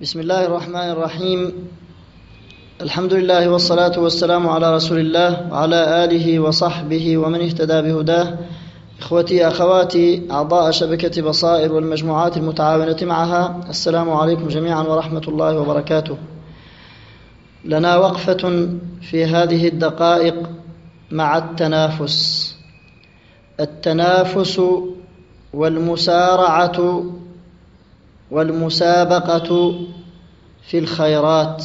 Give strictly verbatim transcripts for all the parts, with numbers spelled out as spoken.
بسم الله الرحمن الرحيم. الحمد لله والصلاة والسلام على رسول الله وعلى آله وصحبه ومن اهتدى بهداه. إخوتي أخواتي أعضاء شبكة بصائر والمجموعات المتعاونة معها، السلام عليكم جميعا ورحمة الله وبركاته. لنا وقفة في هذه الدقائق مع التنافس التنافس والمسارعة والمسابقة في الخيرات.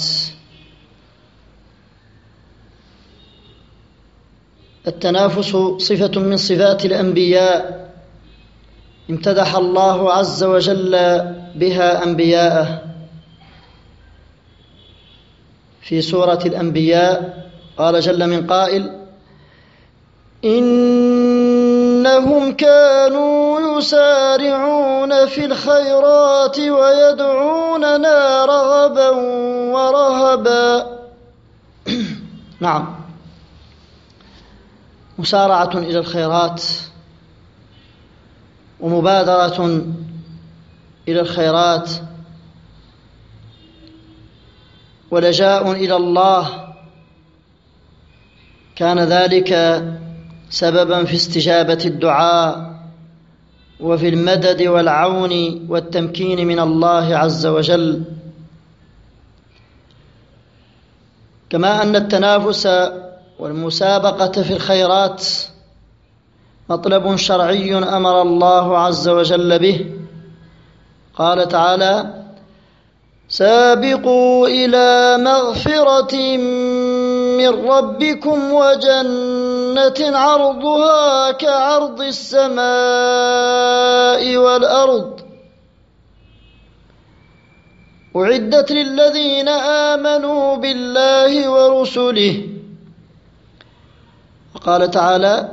التنافس صفة من صفات الأنبياء امتدح الله عز وجل بها أنبياءه في سورة الأنبياء. قال جل من قائل: إنهم كانوا يسارعون في الخيرات ويدعوننا رغبا ورهبا. نعم، مسارعة إلى الخيرات ومبادرة إلى الخيرات ولجاء إلى الله، كان ذلك سببا في استجابة الدعاء وفي المدد والعون والتمكين من الله عز وجل. كما أن التنافس والمسابقة في الخيرات مطلب شرعي أمر الله عز وجل به. قال تعالى: سابقوا إلى مغفرة من ربكم وجنة عرضها كعرض السماء والأرض أعدت للذين آمنوا بالله ورسله. وقال تعالى: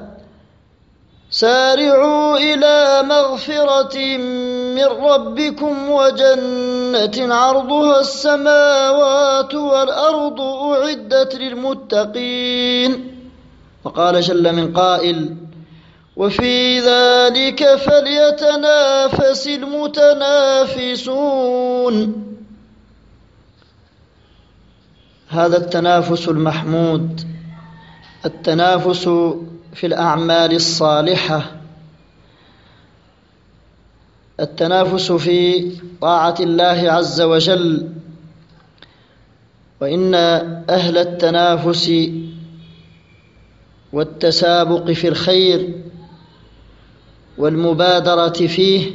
سارعوا إلى مغفرة من ربكم وجنة عرضها السماوات والأرض أعدت للمتقين. وقال جل من قائل: وفي ذلك فليتنافس المتنافسون. هذا التنافس المحمود، التنافس في الأعمال الصالحة، التنافس في طاعة الله عز وجل. وإن أهل التنافس والتسابق في الخير والمبادرة فيه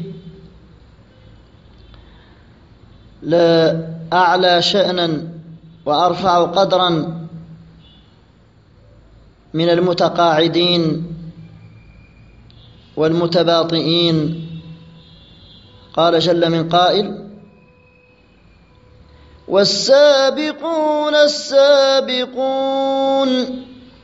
لأعلى شأنا وأرفع قدرا من المتقاعدين والمتباطئين. قال جل من قائل: والسابقون السابقون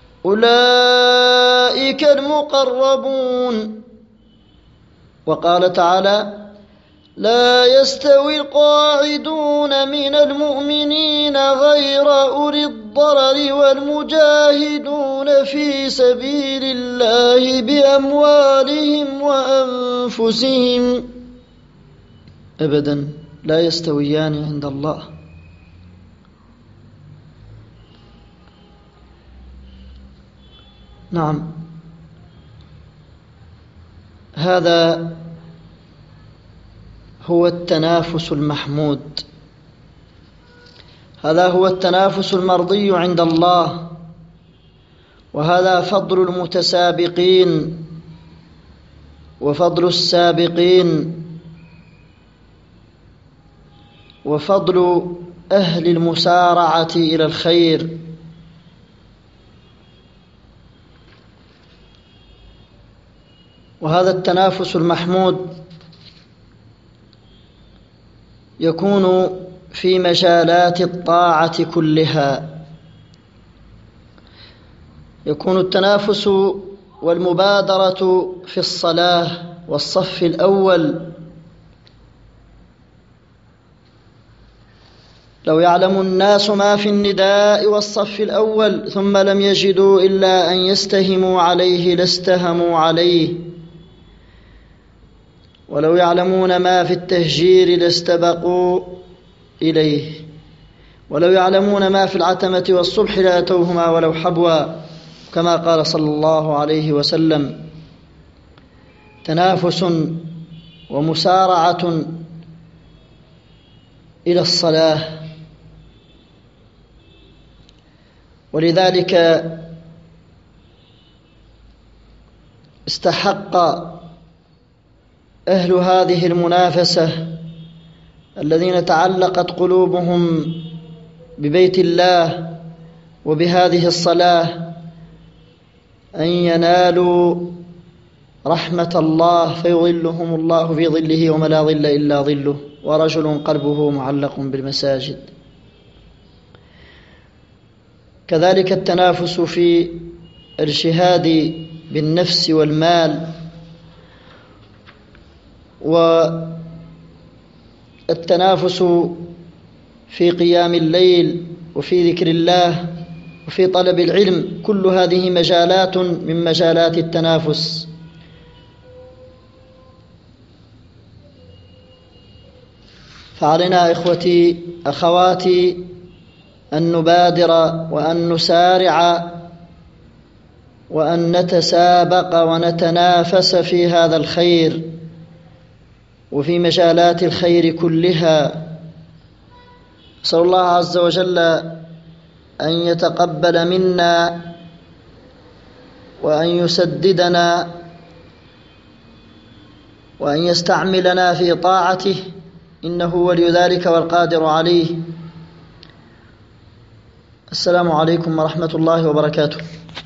أولئك المقربون. وقال تعالى: لا يستوي القاعدون من المؤمنين غير أولي الضرر والمجاهدون في سبيل الله بأموالهم وأنفسهم. أبدا لا يستويان عند الله. نعم، هذا هو التنافس المحمود، هذا هو التنافس المرضي عند الله، وهذا فضل المتسابقين وفضل السابقين وفضل أهل المسارعة إلى الخير. وهذا التنافس المحمود يكون في مجالات الطاعة كلها. يكون التنافس والمبادرة في الصلاة والصف الأول. لو يعلم الناس ما في النداء والصف الأول ثم لم يجدوا إلا أن يستهموا عليه لاستهموا عليه، ولو يعلمون ما في التهجير لاستبقوا إليه. ولو يعلمون ما في العتمة والصبح لأتوهما ولو حبوا، كما قال صلى الله عليه وسلم: تنافس ومسارعة إلى الصلاة. ولذلك استحق أهل هذه المنافسة الذين تعلقت قلوبهم ببيت الله وبهذه الصلاة أن ينالوا رحمة الله فيظلهم الله في ظله وما لا ظل إلا ظله، ورجل قلبه معلق بالمساجد. كذلك التنافس في الجهاد بالنفس والمال، والتنافس في قيام الليل وفي ذكر الله وفي طلب العلم، كل هذه مجالات من مجالات التنافس. فعلينا إخوتي أخواتي أن نبادر وأن نسارع وأن نتسابق ونتنافس في هذا الخير وفي مجالات الخير كلها. أسأل الله عز وجل أن يتقبل منا وأن يسددنا وأن يستعملنا في طاعته، إنه ولي ذلك والقادر عليه. السلام عليكم ورحمة الله وبركاته.